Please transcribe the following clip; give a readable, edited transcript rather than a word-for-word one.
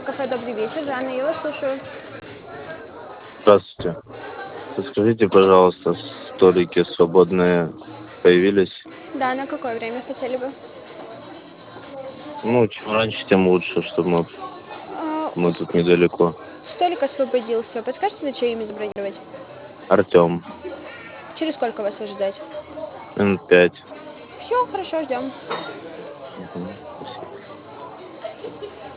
Кафе «Добрый вечер». Жанна, я вас слушаю. Здравствуйте. Подскажите, пожалуйста, столики свободные появились? Да, на какое время хотели бы? Ну, чем раньше, тем лучше, чтобы А, мы тут недалеко. Столик освободился. Подскажете, на чье имя забронировать? Артем, Через сколько вас ожидать? Н5. Все, хорошо, ждем. Мгм.